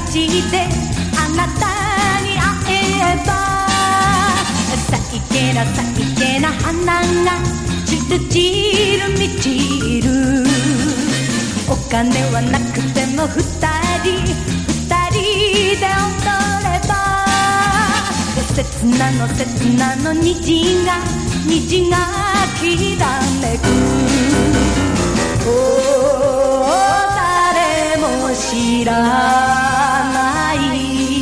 街であなたに会えばさいけな花がチルチル満ちる。お金はなくても二人で踊れば切なの虹がきらめく。誰も知ら